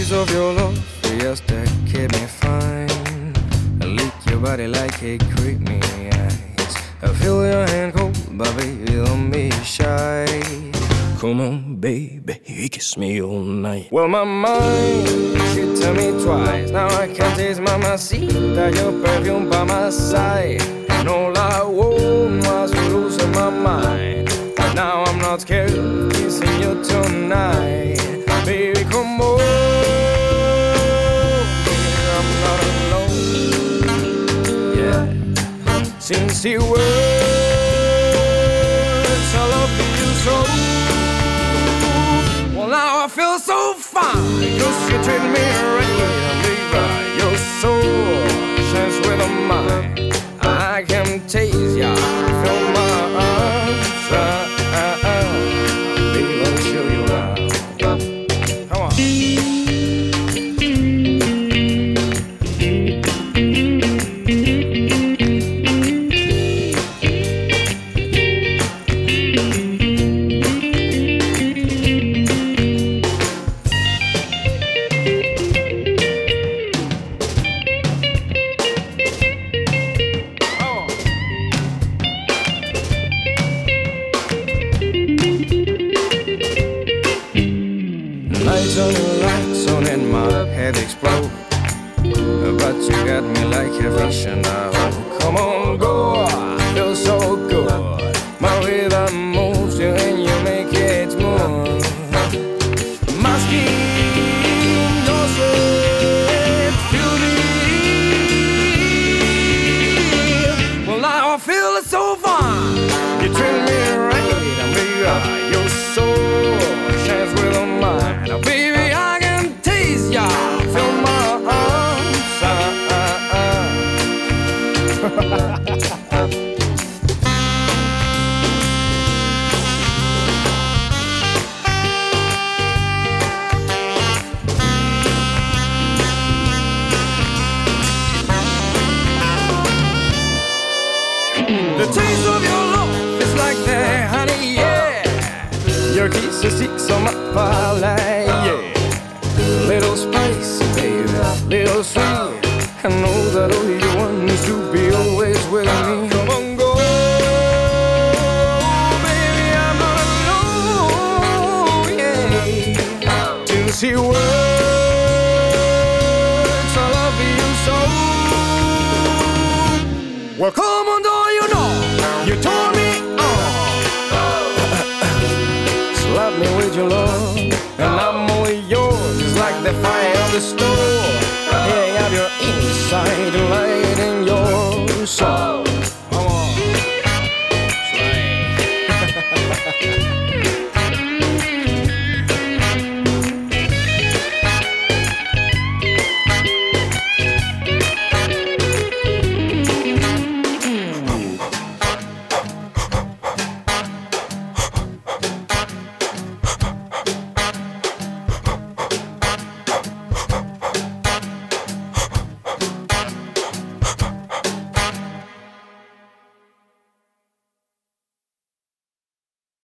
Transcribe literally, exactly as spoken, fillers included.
taste of your love, yes, that kept me fine. I lick your body like a creep me eyes. I feel your hand cold, but baby, don't be shy. Come on, baby, kiss me all night. Well, my mind, she tell me twice. Now I can taste mamacita, your perfume by my side. And all I want was losing my mind. But now I'm not scared of kissing you tonight. Baby, come on, I'm not alone. Yeah, sincere words, I love you so. Well, now I feel so fine, 'cause you treat me right, baby. Your soul shines with a mind. I can taste ya, feel my arms. Uh, uh, uh. Baby, let me show you around. Come on. Lights on, lights on, and my head explode. But you got me like a fiction now. Come on, go, I feel so good. My rhythm moves you and you make it move. My skin goes red, feel it. Well, now I feel it so fine. You treat me right, and baby, your soul shines with a mind. Now, baby, I can taste ya, feel my arms. Uh, uh, uh. The taste of your love is like the honey, yeah. Your kisses sticks on my palate, yeah. Little spicy, baby, little sweet. I know that all you want is to be always with me. Come on, go, baby, I'm not alone, yeah. To see words, I love you so. Well, come on, do you know? You told me, oh. Slap me with your love, and I'm all yours. It's like the fire of the store. Heating up your inside, lighting your soul.